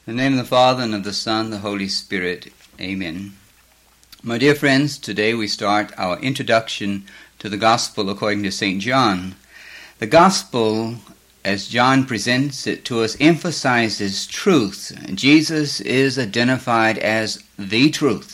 In the name of the Father, and of the Son, and the Holy Spirit. Amen. My dear friends, today we start our introduction to the Gospel according to St. John. The Gospel, as John presents it to us, emphasizes truth. Jesus is identified as the truth.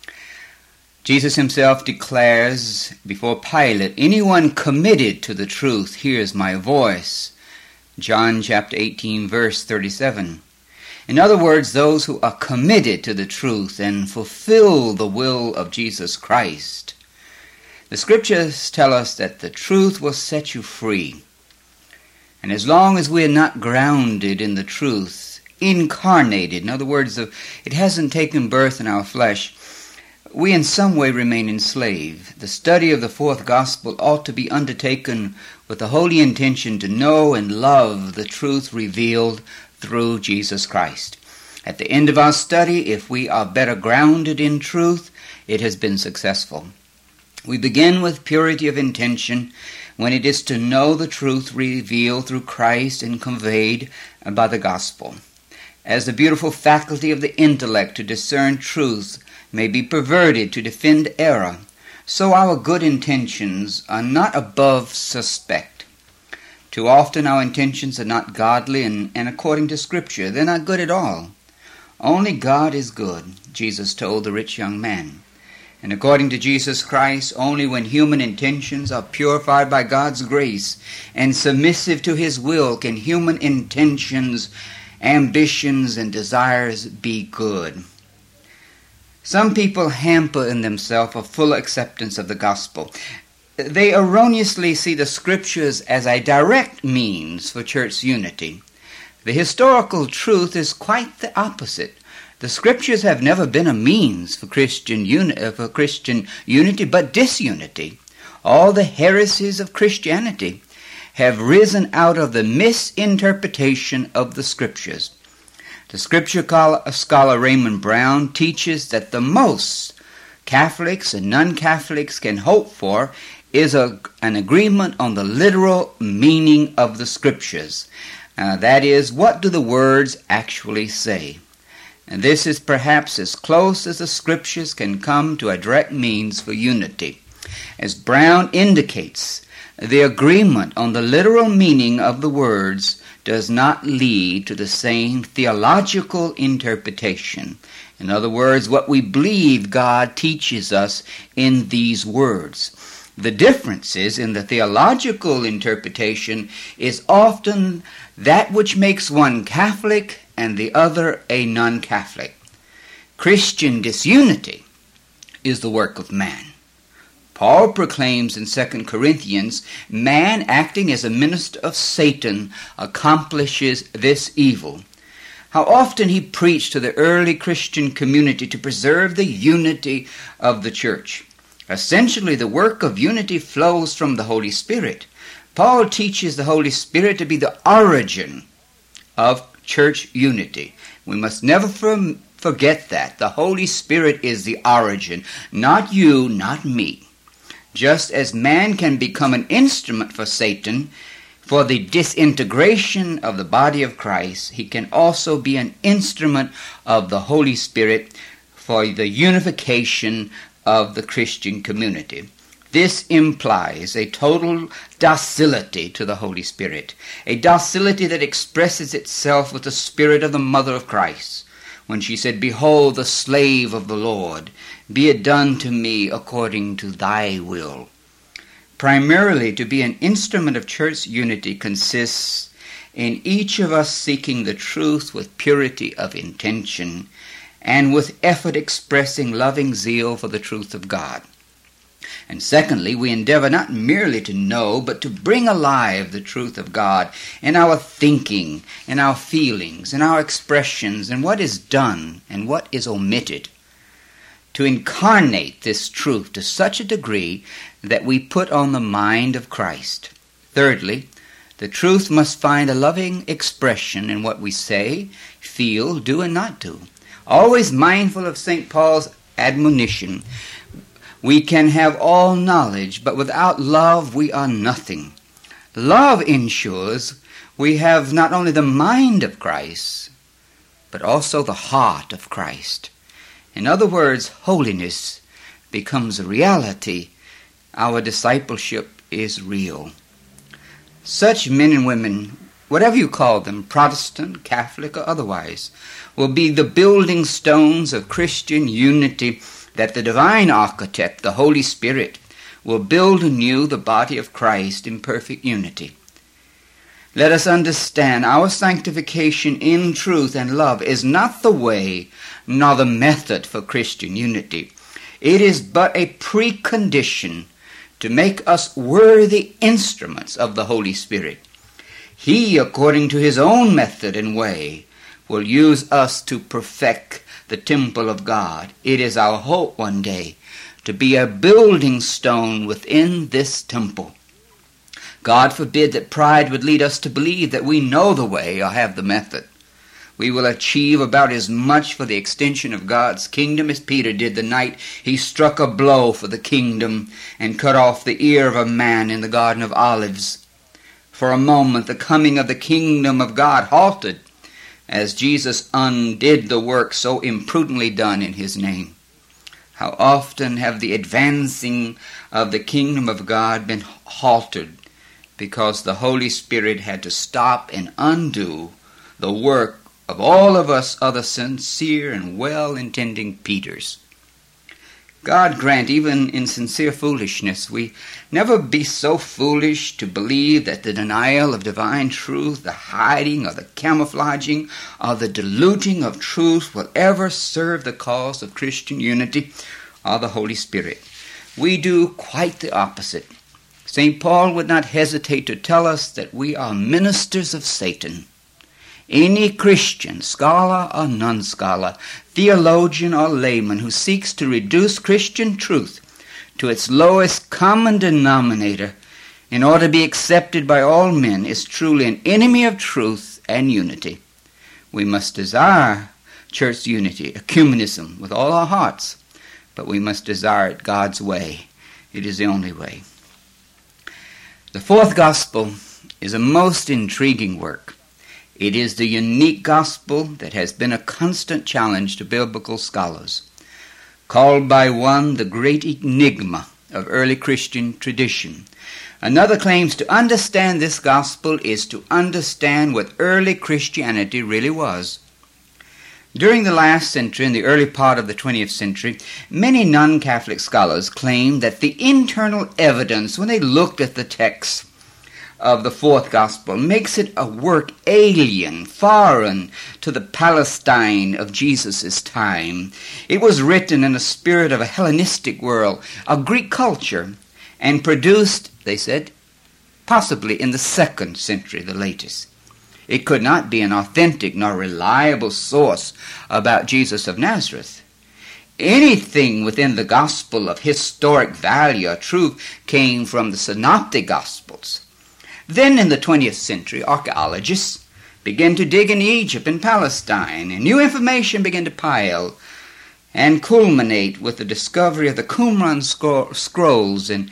Jesus himself declares before Pilate, "Anyone committed to the truth hears my voice." John chapter 18, verse 37. In other words, those who are committed to the truth and fulfill the will of Jesus Christ. The Scriptures tell us that the truth will set you free. And as long as we are not grounded in the truth, incarnated, in other words, it hasn't taken birth in our flesh, we in some way remain enslaved. The study of the fourth gospel ought to be undertaken with the holy intention to know and love the truth revealed through Jesus Christ. At the end of our study, if we are better grounded in truth, it has been successful. We begin with purity of intention when it is to know the truth revealed through Christ and conveyed by the gospel. As the beautiful faculty of the intellect to discern truth may be perverted to defend error, so our good intentions are not above suspect. Too often our intentions are not godly and according to Scripture, they're not good at all. Only God is good, Jesus told the rich young man. And according to Jesus Christ, only when human intentions are purified by God's grace and submissive to His will can human intentions, ambitions, and desires be good. Some people hamper in themselves a full acceptance of the gospel. They erroneously see the Scriptures as a direct means for church unity. The historical truth is quite the opposite. The Scriptures have never been a means for Christian unity, but disunity. All the heresies of Christianity have risen out of the misinterpretation of the Scriptures. The Scripture scholar Raymond Brown teaches that the most Catholics and non-Catholics can hope for is an agreement on the literal meaning of the Scriptures. That is, what do the words actually say? And this is perhaps as close as the Scriptures can come to a direct means for unity. As Brown indicates, the agreement on the literal meaning of the words does not lead to the same theological interpretation. In other words, what we believe God teaches us in these words. The differences in the theological interpretation is often that which makes one Catholic and the other a non-Catholic. Christian disunity is the work of man. Paul proclaims in 2 Corinthians, man acting as a minister of Satan accomplishes this evil. How often he preached to the early Christian community to preserve the unity of the church. Essentially, the work of unity flows from the Holy Spirit. Paul teaches the Holy Spirit to be the origin of church unity. We must never forget that. The Holy Spirit is the origin, not you, not me. Just as man can become an instrument for Satan for the disintegration of the body of Christ, he can also be an instrument of the Holy Spirit for the unification of the Christian community. This implies a total docility to the Holy Spirit, a docility that expresses itself with the spirit of the Mother of Christ, when she said, "Behold the slave of the Lord, be it done to me according to thy will." Primarily, to be an instrument of church unity consists in each of us seeking the truth with purity of intention and with effort expressing loving zeal for the truth of God. And secondly, we endeavor not merely to know, but to bring alive the truth of God in our thinking, in our feelings, in our expressions, in what is done and what is omitted. To incarnate this truth to such a degree that we put on the mind of Christ. Thirdly, the truth must find a loving expression in what we say, feel, do, and not do. Always mindful of St. Paul's admonition, we can have all knowledge, but without love we are nothing. Love ensures we have not only the mind of Christ, but also the heart of Christ. In other words, holiness becomes a reality. Our discipleship is real. Such men and women, whatever you call them, Protestant, Catholic, or otherwise, will be the building stones of Christian unity that the divine architect, the Holy Spirit, will build anew the body of Christ in perfect unity. Let us understand our sanctification in truth and love is not the way nor the method for Christian unity. It is but a precondition to make us worthy instruments of the Holy Spirit. He, according to his own method and way, will use us to perfect the temple of God. It is our hope one day to be a building stone within this temple. God forbid that pride would lead us to believe that we know the way or have the method. We will achieve about as much for the extension of God's kingdom as Peter did the night he struck a blow for the kingdom and cut off the ear of a man in the Garden of Olives. For a moment, the coming of the kingdom of God halted as Jesus undid the work so imprudently done in his name. How often have the advancing of the kingdom of God been halted because the Holy Spirit had to stop and undo the work of all of us other sincere and well-intending Peters. God grant, even in sincere foolishness, we never be so foolish to believe that the denial of divine truth, the hiding or the camouflaging or the diluting of truth will ever serve the cause of Christian unity or the Holy Spirit. We do quite the opposite. St. Paul would not hesitate to tell us that we are ministers of Satan. Any Christian, scholar or non-scholar, theologian or layman who seeks to reduce Christian truth to its lowest common denominator in order to be accepted by all men is truly an enemy of truth and unity. We must desire church unity, ecumenism, with all our hearts, but we must desire it God's way. It is the only way. The fourth gospel is a most intriguing work. It is the unique gospel that has been a constant challenge to biblical scholars. Called by one the great enigma of early Christian tradition. Another claims to understand this gospel is to understand what early Christianity really was. During the last century and the early part of the 20th century, many non-Catholic scholars claimed that the internal evidence, when they looked at the text of the fourth gospel, makes it a work alien, foreign to the Palestine of Jesus' time. It was written in the spirit of a Hellenistic world, a Greek culture, and produced, they said, possibly in the 2nd century, the latest. It could not be an authentic nor reliable source about Jesus of Nazareth. Anything within the gospel of historic value or truth came from the synoptic gospels. Then in the 20th century, archaeologists began to dig in Egypt and Palestine, and new information began to pile and culminate with the discovery of the Qumran scrolls in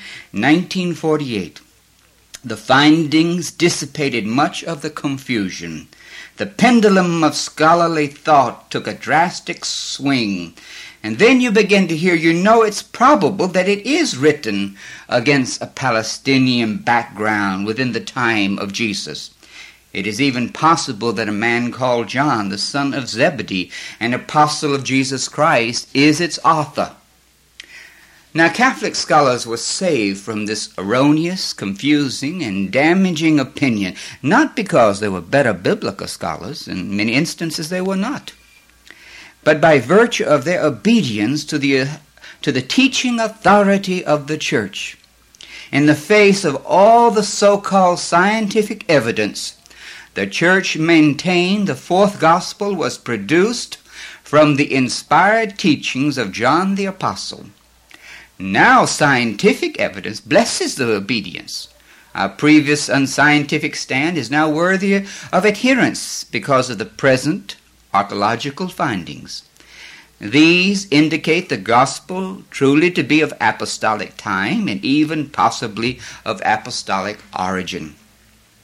1948. The findings dissipated much of the confusion. The pendulum of scholarly thought took a drastic swing. And then you begin to hear, it's probable that it is written against a Palestinian background within the time of Jesus. It is even possible that a man called John, the son of Zebedee, an apostle of Jesus Christ, is its author. Now, Catholic scholars were saved from this erroneous, confusing, and damaging opinion, not because they were better biblical scholars. In many instances they were not, but by virtue of their obedience to the teaching authority of the Church. In the face of all the so-called scientific evidence, the Church maintained the fourth gospel was produced from the inspired teachings of John the Apostle. Now scientific evidence blesses the obedience. Our previous unscientific stand is now worthy of adherence because of the present archaeological findings. These indicate the gospel truly to be of apostolic time and even possibly of apostolic origin.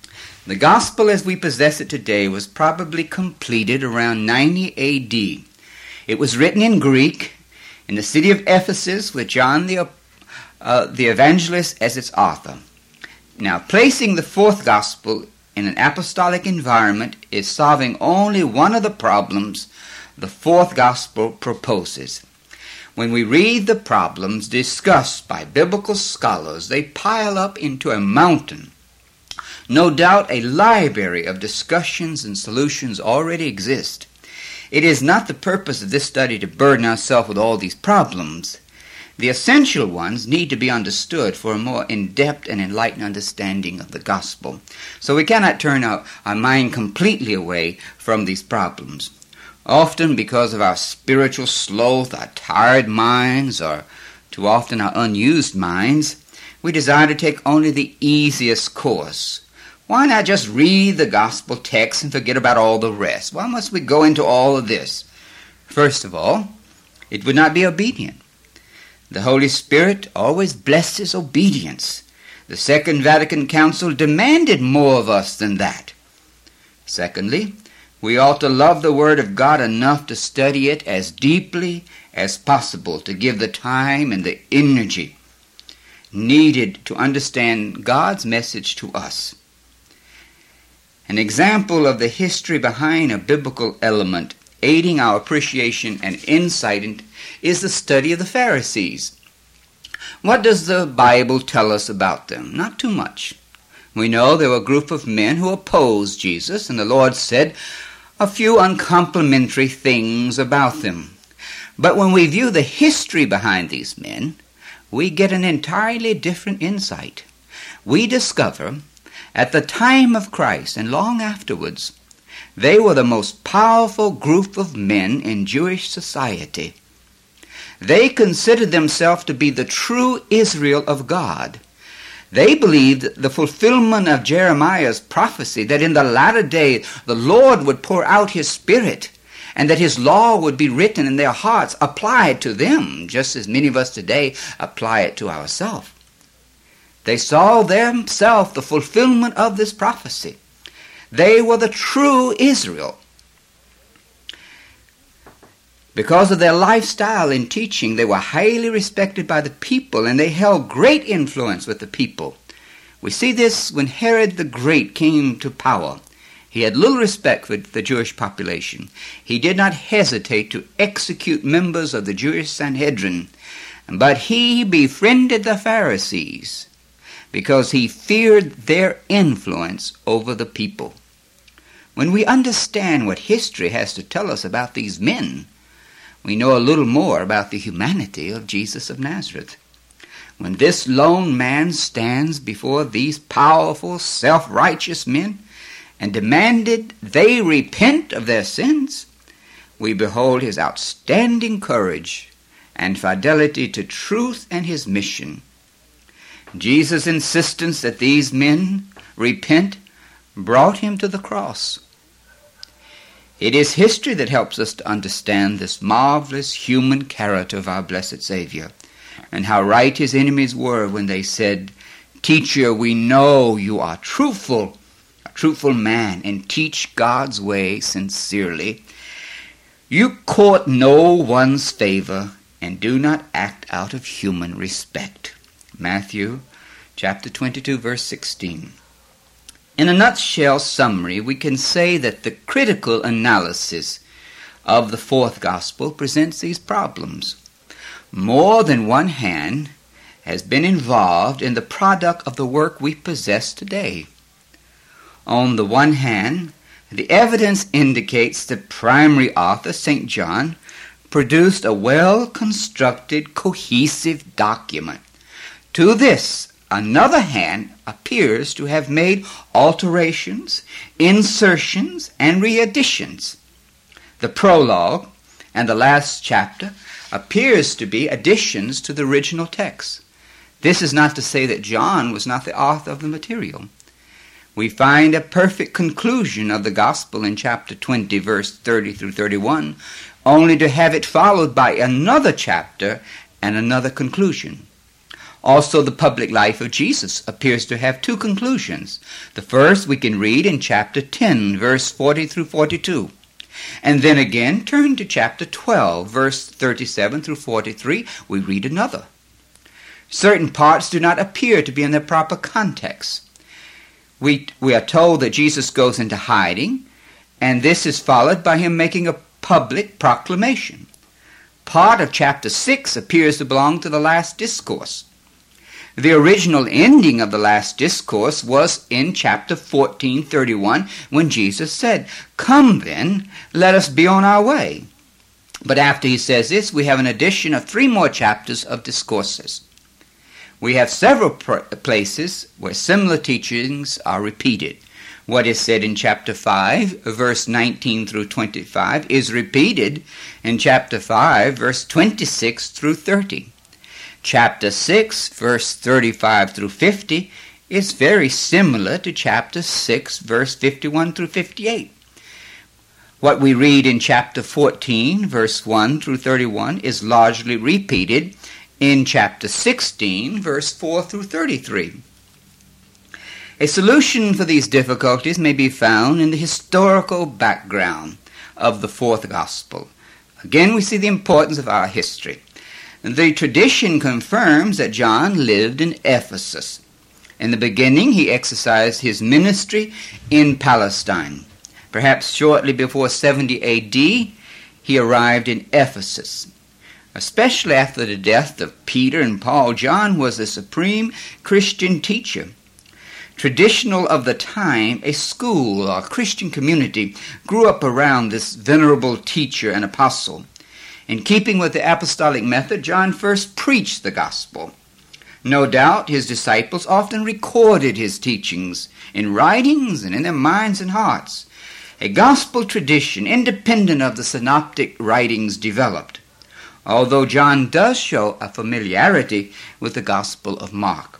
The gospel as we possess it today was probably completed around 90 A.D. It was written in Greek in the city of Ephesus with John the evangelist as its author. Now, placing the fourth gospel in an apostolic environment is solving only one of the problems the fourth gospel proposes. When we read the problems discussed by biblical scholars, they pile up into a mountain. No doubt a library of discussions and solutions already exist. It is not the purpose of this study to burden ourselves with all these problems. The essential ones need to be understood for a more in-depth and enlightened understanding of the gospel. So we cannot turn our mind completely away from these problems. Often because of our spiritual sloth, our tired minds, or too often our unused minds, we desire to take only the easiest course. Why not just read the gospel text and forget about all the rest? Why must we go into all of this? First of all, it would not be obedient. The Holy Spirit always blesses obedience. The Second Vatican Council demanded more of us than that. Secondly, we ought to love the Word of God enough to study it as deeply as possible, to give the time and the energy needed to understand God's message to us. An example of the history behind a biblical element aiding our appreciation and insight is the study of the Pharisees. What does the Bible tell us about them? Not too much. We know they were a group of men who opposed Jesus, and the Lord said a few uncomplimentary things about them. But when we view the history behind these men, we get an entirely different insight. We discover at the time of Christ and long afterwards, they were the most powerful group of men in Jewish society. They considered themselves to be the true Israel of God. They believed the fulfillment of Jeremiah's prophecy that in the latter day the Lord would pour out His Spirit and that His law would be written in their hearts, applied to them, just as many of us today apply it to ourselves. They saw themselves the fulfillment of this prophecy. They were the true Israel. Because of their lifestyle and teaching, they were highly respected by the people, and they held great influence with the people. We see this when Herod the Great came to power. He had little respect for the Jewish population. He did not hesitate to execute members of the Jewish Sanhedrin, but he befriended the Pharisees because he feared their influence over the people. When we understand what history has to tell us about these men, we know a little more about the humanity of Jesus of Nazareth. When this lone man stands before these powerful, self-righteous men and demanded they repent of their sins, we behold his outstanding courage and fidelity to truth and his mission. Jesus' insistence that these men repent brought him to the cross. It is history that helps us to understand this marvelous human character of our blessed Savior, and how right his enemies were when they said, "Teacher, we know you are truthful, a truthful man, and teach God's way sincerely. You court no one's favor and do not act out of human respect." Matthew chapter 22, verse 16. In a nutshell summary, we can say that the critical analysis of the fourth gospel presents these problems. More than one hand has been involved in the product of the work we possess today. On the one hand, the evidence indicates the primary author, St. John, produced a well-constructed, cohesive document. To this, another hand appears to have made alterations, insertions, and readditions. The prologue and the last chapter appears to be additions to the original text. This is not to say that John was not the author of the material. We find a perfect conclusion of the gospel in chapter 20, verse 30 through 31, only to have it followed by another chapter and another conclusion. Also, the public life of Jesus appears to have two conclusions. The first we can read in chapter 10, verse 40 through 42. And then again, turn to chapter 12, verse 37 through 43, we read another. Certain parts do not appear to be in their proper context. We are told that Jesus goes into hiding, and this is followed by him making a public proclamation. Part of chapter 6 appears to belong to the last discourse. The original ending of the last discourse was in chapter 14:31, when Jesus said, "Come then, let us be on our way." But after he says this, we have an addition of 3 more chapters of discourses. We have several places where similar teachings are repeated. What is said in chapter 5, verse 19 through 25, is repeated in chapter 5, verse 26 through 30. Chapter 6, verse 35 through 50, is very similar to chapter 6, verse 51 through 58. What we read in chapter 14, verse 1 through 31, is largely repeated in chapter 16, verse 4 through 33. A solution for these difficulties may be found in the historical background of the fourth gospel. Again, we see the importance of our history. The tradition confirms that John lived in Ephesus. In the beginning, he exercised his ministry in Palestine. Perhaps shortly before 70 A.D., he arrived in Ephesus. Especially after the death of Peter and Paul, John was a supreme Christian teacher. Traditional of the time, a school or Christian community grew up around this venerable teacher and apostle. In keeping with the apostolic method, John first preached the gospel. No doubt his disciples often recorded his teachings in writings and in their minds and hearts. A gospel tradition, independent of the synoptic writings, developed, although John does show a familiarity with the Gospel of Mark.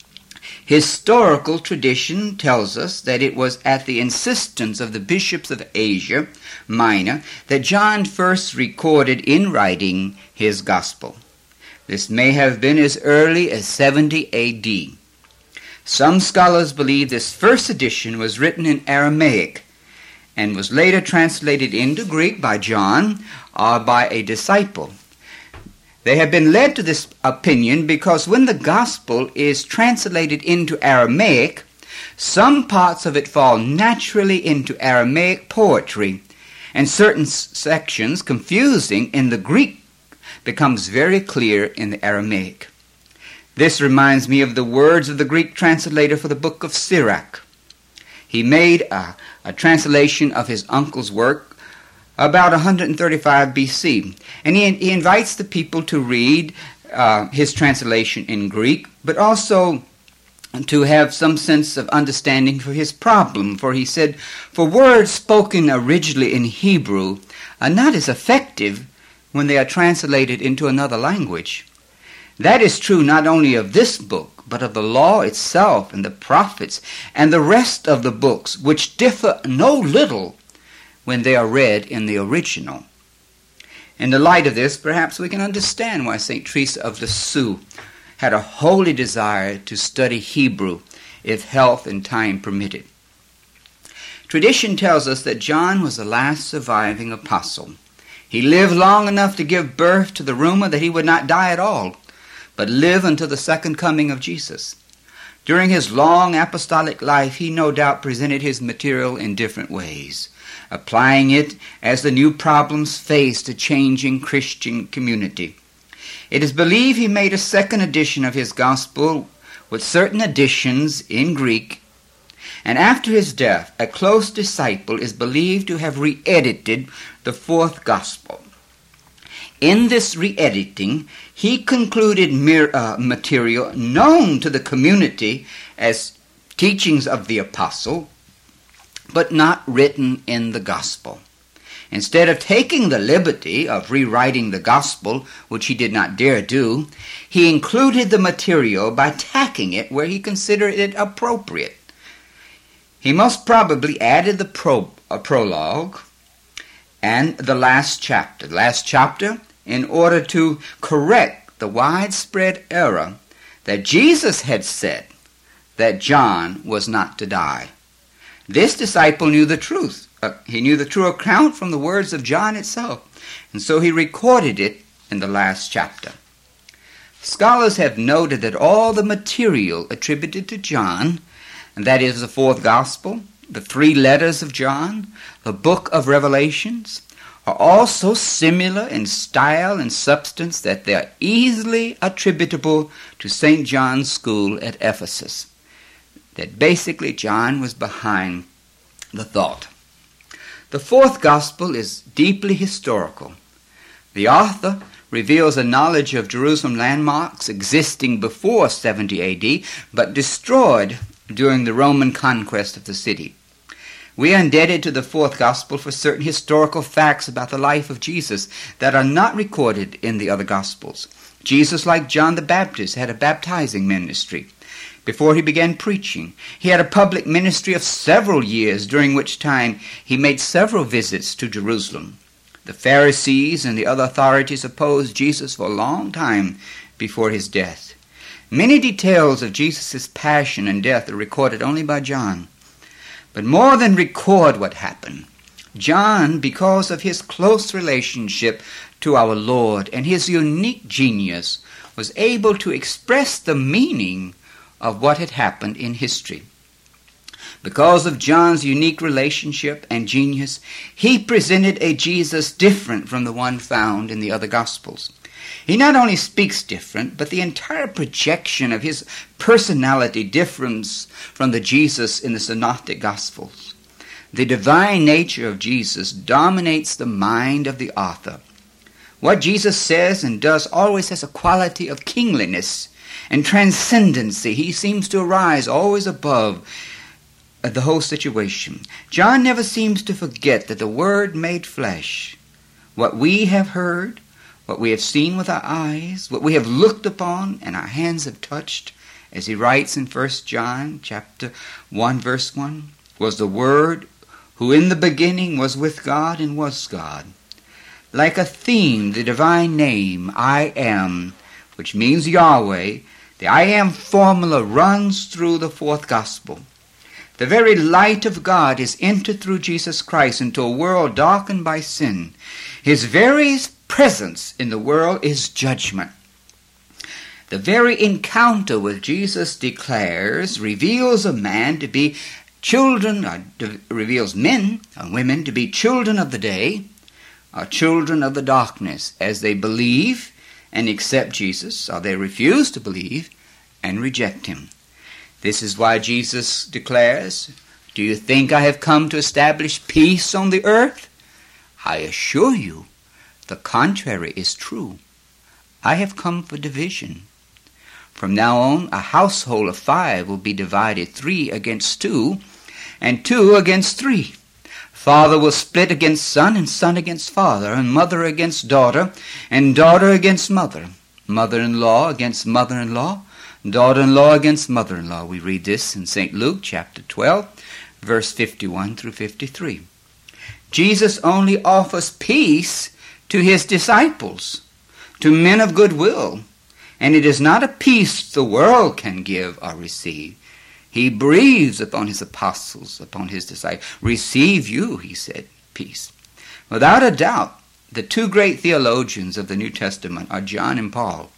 Historical tradition tells us that it was at the insistence of the bishops of Asia Minor that John first recorded in writing his gospel. This may have been as early as 70 A.D. Some scholars believe this first edition was written in Aramaic and was later translated into Greek by John or by a disciple. They have been led to this opinion because when the gospel is translated into Aramaic, some parts of it fall naturally into Aramaic poetry, and certain sections confusing in the Greek becomes very clear in the Aramaic. This reminds me of the words of the Greek translator for the book of Sirach. He made a translation of his uncle's work about 135 B.C. And he invites the people to read his translation in Greek, but also to have some sense of understanding for his problem. For he said, "For words spoken originally in Hebrew are not as effective when they are translated into another language. That is true not only of this book, but of the law itself and the prophets and the rest of the books, which differ no little when they are read in the original." In the light of this, perhaps we can understand why St. Teresa of Lisieux had a holy desire to study Hebrew if health and time permitted. Tradition tells us that John was the last surviving apostle. He lived long enough to give birth to the rumor that he would not die at all, but live until the second coming of Jesus. During his long apostolic life, he no doubt presented his material in different ways, applying it as the new problems faced a changing Christian community. It is believed he made a second edition of his gospel with certain additions in Greek, and after his death, a close disciple is believed to have re-edited the fourth gospel. In this re-editing, he concluded material known to the community as teachings of the apostle, but not written in the gospel. Instead of taking the liberty of rewriting the gospel, which he did not dare do, he included the material by tacking it where he considered it appropriate. He most probably added the prologue and the last chapter in order to correct the widespread error that Jesus had said that John was not to die. This disciple knew the truth. He knew the true account from the words of John itself, and so he recorded it in the last chapter. Scholars have noted that all the material attributed to John, and that is the fourth gospel, the 3 letters of John, the book of Revelations, are all so similar in style and substance that they are easily attributable to St. John's school at Ephesus. That basically John was behind the thought. The fourth gospel is deeply historical. The author reveals a knowledge of Jerusalem landmarks existing before 70 A.D., but destroyed during the Roman conquest of the city. We are indebted to the fourth gospel for certain historical facts about the life of Jesus that are not recorded in the other gospels. Jesus, like John the Baptist, had a baptizing ministry. Before he began preaching, he had a public ministry of several years, during which time he made several visits to Jerusalem. The Pharisees and the other authorities opposed Jesus for a long time before his death. Many details of Jesus' passion and death are recorded only by John. But more than record what happened, John, because of his close relationship to our Lord and his unique genius, was able to express the meaning of what had happened in history. Because of John's unique relationship and genius, he presented a Jesus different from the one found in the other Gospels. He not only speaks different, but the entire projection of his personality differs from the Jesus in the Synoptic Gospels. The divine nature of Jesus dominates the mind of the author. What Jesus says and does always has a quality of kingliness and transcendency. He seems to arise always above the whole situation. John never seems to forget that the Word made flesh, what we have heard, what we have seen with our eyes, what we have looked upon and our hands have touched, as he writes in 1 John chapter 1, verse 1, was the Word who in the beginning was with God and was God. Like a theme, the divine name, I am, which means Yahweh, the I am formula runs through the fourth gospel. The very light of God is entered through Jesus Christ into a world darkened by sin. His very presence in the world is judgment. The very encounter with Jesus reveals a man to be reveals men and women to be children of the day, or children of the darkness, as they believe and accept Jesus, or they refuse to believe and reject him. This is why Jesus declares, "Do you think I have come to establish peace on the earth? I assure you, the contrary is true. I have come for division. From now on, a household of 5 will be divided 3 against 2, and 2 against 3. Father will split against son, and son against father, and mother against daughter, and daughter against mother, mother-in-law against mother-in-law, daughter-in-law against mother-in-law." We read this in St. Luke chapter 12, verse 51 through 53. Jesus only offers peace to his disciples, to men of good will, and it is not a peace the world can give or receive. He breathes upon his apostles, upon his disciples. "Receive you," he said, "peace." Without a doubt, the 2 great theologians of the New Testament are John and Paul.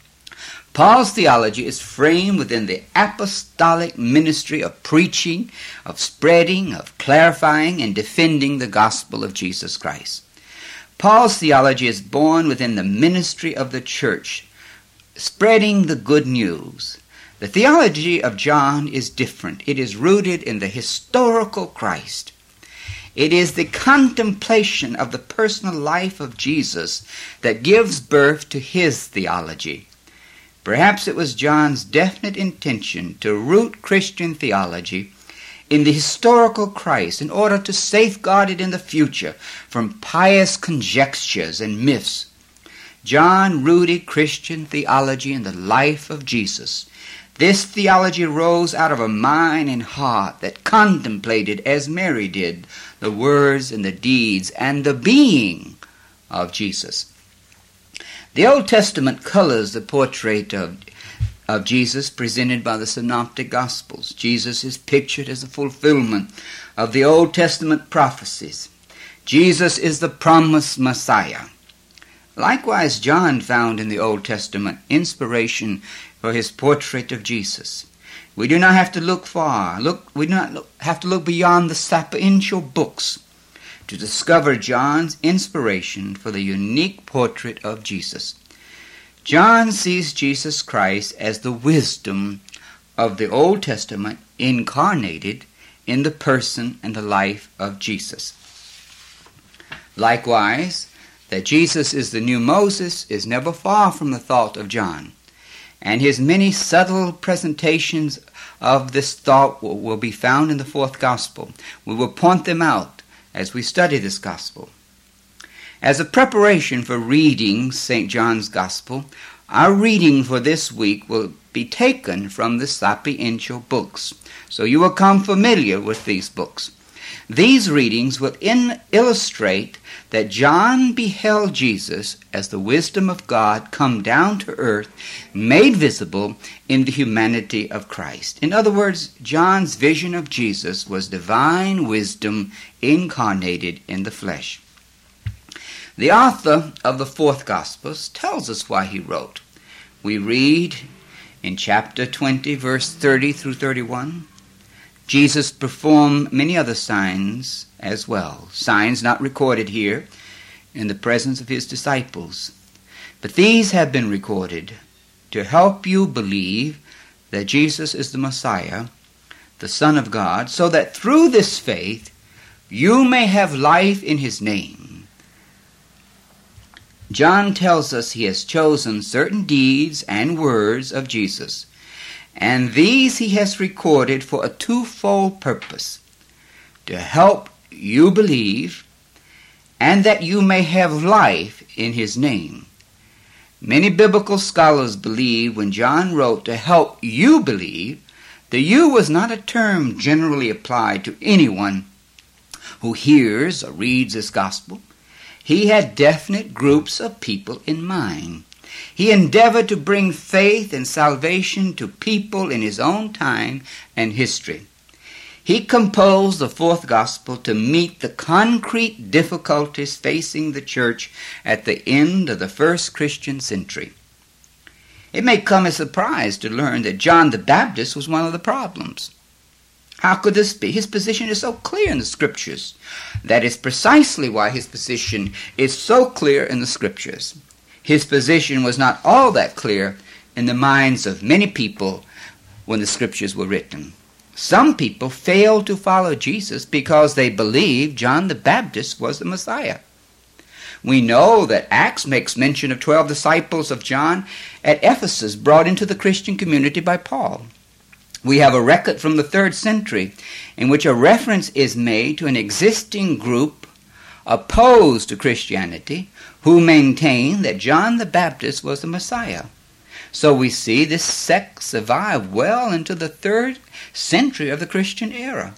Paul's theology is framed within the apostolic ministry of preaching, of spreading, of clarifying, and defending the gospel of Jesus Christ. Paul's theology is born within the ministry of the church, spreading the good news. The theology of John is different. It is rooted in the historical Christ. It is the contemplation of the personal life of Jesus that gives birth to his theology. Perhaps it was John's definite intention to root Christian theology in the historical Christ in order to safeguard it in the future from pious conjectures and myths. John rooted Christian theology in the life of Jesus. This theology rose out of a mind and heart that contemplated, as Mary did, the words and the deeds and the being of Jesus. The Old Testament colors the portrait of of Jesus presented by the Synoptic Gospels. Jesus is pictured as a fulfillment of the Old Testament prophecies. Jesus is the promised Messiah. Likewise, John found in the Old Testament inspiration for his portrait of Jesus. We do not have to look far. We do not have to look beyond the Sapiential books to discover John's inspiration for the unique portrait of Jesus. John sees Jesus Christ as the wisdom of the Old Testament incarnated in the person and the life of Jesus. Likewise, that Jesus is the new Moses is never far from the thought of John, and his many subtle presentations of this thought will be found in the fourth gospel. We will point them out as we study this gospel. As a preparation for reading St. John's Gospel, our reading for this week will be taken from the Sapiential books, so you will come familiar with these books. These readings will illustrate that John beheld Jesus as the wisdom of God come down to earth, made visible in the humanity of Christ. In other words, John's vision of Jesus was divine wisdom incarnated in the flesh. The author of the fourth Gospel tells us why he wrote. We read in chapter 20, verse 30 through 31, Jesus performed many other signs as well, signs not recorded here in the presence of his disciples. But these have been recorded to help you believe that Jesus is the Messiah, the Son of God, so that through this faith you may have life in his name. John tells us he has chosen certain deeds and words of Jesus, and these he has recorded for a twofold purpose: to help you believe, and that you may have life in his name. Many biblical scholars believe when John wrote to help you believe, the you was not a term generally applied to anyone who hears or reads this gospel. He had definite groups of people in mind. He endeavored to bring faith and salvation to people in his own time and history. He composed the fourth gospel to meet the concrete difficulties facing the church at the end of the first Christian century. It may come as a surprise to learn that John the Baptist was one of the problems. How could this be? His position is so clear in the Scriptures. That is precisely why his position is so clear in the Scriptures. His position was not all that clear in the minds of many people when the Scriptures were written. Some people failed to follow Jesus because they believed John the Baptist was the Messiah. We know that Acts makes mention of 12 disciples of John at Ephesus brought into the Christian community by Paul. We have a record from the 3rd century in which a reference is made to an existing group opposed to Christianity who maintained that John the Baptist was the Messiah. So we see this sect survived well into the 3rd century of the Christian era.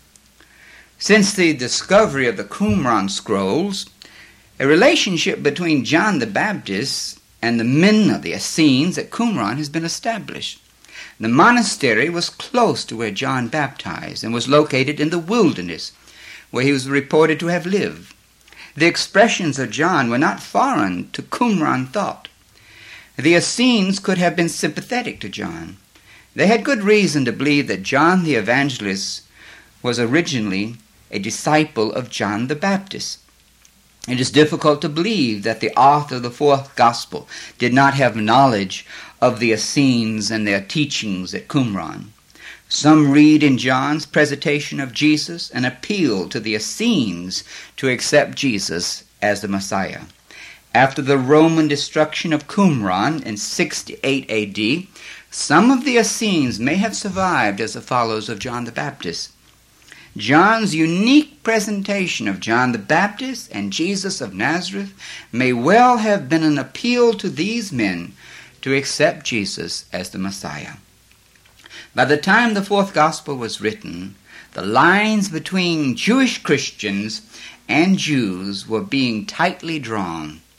Since the discovery of the Qumran scrolls, a relationship between John the Baptist and the men of the Essenes at Qumran has been established. The monastery was close to where John baptized and was located in the wilderness where he was reported to have lived. The expressions of John were not foreign to Qumran thought. The Essenes could have been sympathetic to John. They had good reason to believe that John the Evangelist was originally a disciple of John the Baptist. It is difficult to believe that the author of the fourth gospel did not have knowledge of the Essenes and their teachings at Qumran. Some read in John's presentation of Jesus an appeal to the Essenes to accept Jesus as the Messiah. After the Roman destruction of Qumran in 68 A.D., some of the Essenes may have survived as the followers of John the Baptist. John's unique presentation of John the Baptist and Jesus of Nazareth may well have been an appeal to these men to accept Jesus as the Messiah. By the time the fourth gospel was written, the lines between Jewish Christians and Jews were being tightly drawn.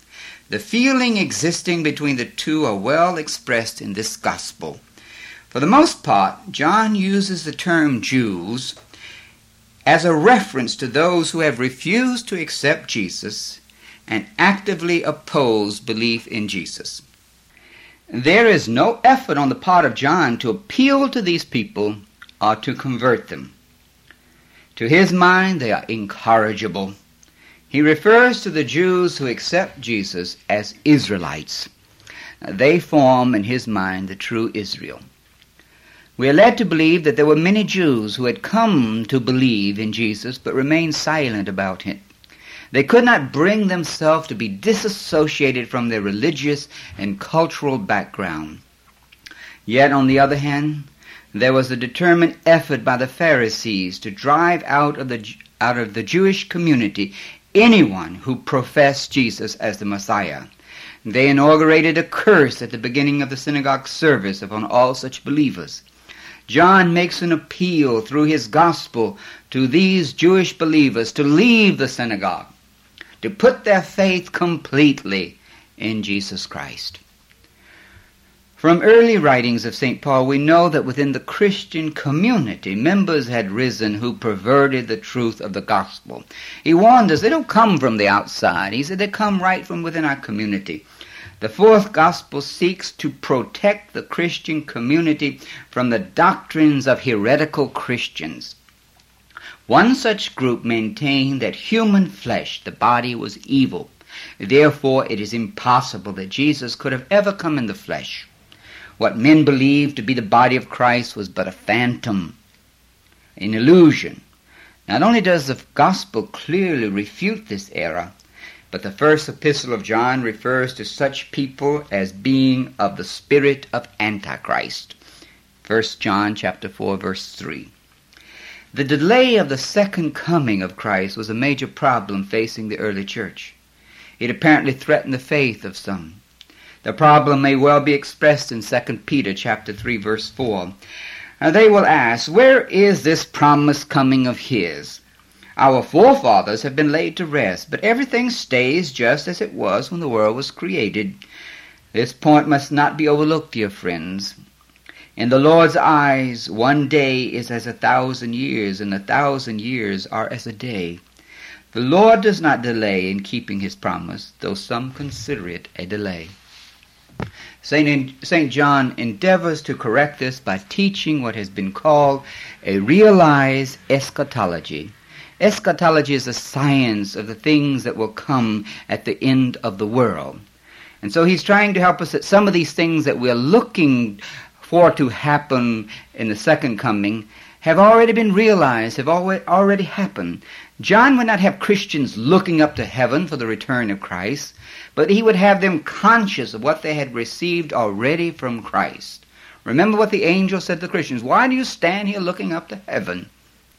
The feeling existing between the two are well expressed in this gospel. For the most part, John uses the term Jews as a reference to those who have refused to accept Jesus and actively oppose belief in Jesus. There is no effort on the part of John to appeal to these people or to convert them. To his mind, they are incorrigible. He refers to the Jews who accept Jesus as Israelites. They form, in his mind, the true Israel. We are led to believe that there were many Jews who had come to believe in Jesus but remained silent about him. They could not bring themselves to be disassociated from their religious and cultural background. Yet, on the other hand, there was a determined effort by the Pharisees to drive out of the Jewish community anyone who professed Jesus as the Messiah. They inaugurated a curse at the beginning of the synagogue service upon all such believers. John makes an appeal through his gospel to these Jewish believers to leave the synagogue, to put their faith completely in Jesus Christ. From early writings of St. Paul, we know that within the Christian community, members had risen who perverted the truth of the gospel. He warned us they don't come from the outside. He said they come right from within our community. The fourth gospel seeks to protect the Christian community from the doctrines of heretical Christians. One such group maintained that human flesh, the body, was evil. Therefore, it is impossible that Jesus could have ever come in the flesh. What men believed to be the body of Christ was but a phantom, an illusion. Not only does the gospel clearly refute this error, but the first epistle of John refers to such people as being of the spirit of Antichrist. 1 John chapter 4, verse 3. The delay of the second coming of Christ was a major problem facing the early church. It apparently threatened the faith of some. The problem may well be expressed in 2 Peter chapter 3, verse 4. They will ask, where is this promised coming of his? Our forefathers have been laid to rest, but everything stays just as it was when the world was created. This point must not be overlooked, dear friends. In the Lord's eyes, one day is as 1,000 years, and 1,000 years are as a day. The Lord does not delay in keeping his promise, though some consider it a delay. St. John endeavors to correct this by teaching what has been called a realized eschatology. Eschatology is the science of the things that will come at the end of the world. And so he's trying to help us that some of these things that we're looking for to happen in the second coming have already been realized, have already happened. John would not have Christians looking up to heaven for the return of Christ, but he would have them conscious of what they had received already from Christ. Remember what the angel said to the Christians, why do you stand here looking up to heaven?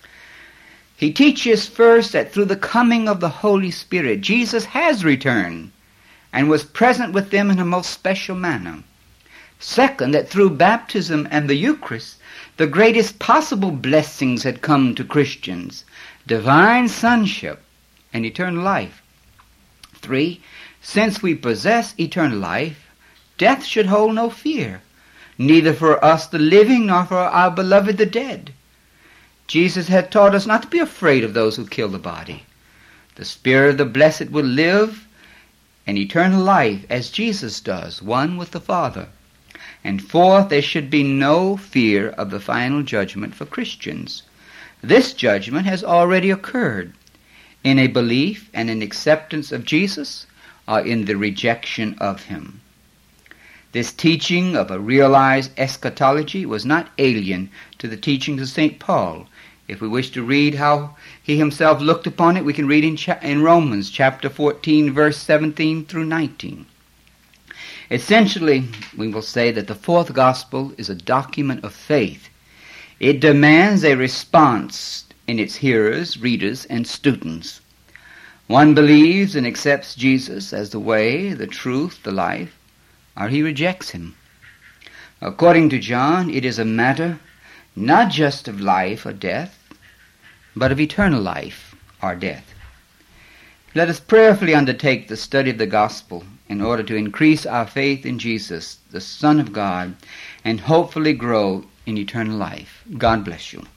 He teaches first that through the coming of the Holy Spirit, Jesus has returned and was present with them in a most special manner. Second, that through baptism and the Eucharist, the greatest possible blessings had come to Christians, divine sonship and eternal life. 3, since we possess eternal life, death should hold no fear, neither for us the living nor for our beloved the dead. Jesus had taught us not to be afraid of those who kill the body. The spirit of the blessed will live an eternal life as Jesus does, one with the Father. And fourth, there should be no fear of the final judgment for Christians. This judgment has already occurred in a belief and an acceptance of Jesus or in the rejection of him. This teaching of a realized eschatology was not alien to the teachings of St. Paul. If we wish to read how he himself looked upon it, we can read in Romans chapter 14, verse 17 through 19. Essentially, we will say that the fourth gospel is a document of faith. It demands a response in its hearers, readers, and students. One believes and accepts Jesus as the way, the truth, the life, or he rejects him. According to John, it is a matter not just of life or death, but of eternal life or death. Let us prayerfully undertake the study of the gospel in order to increase our faith in Jesus, the Son of God, and hopefully grow in eternal life. God bless you.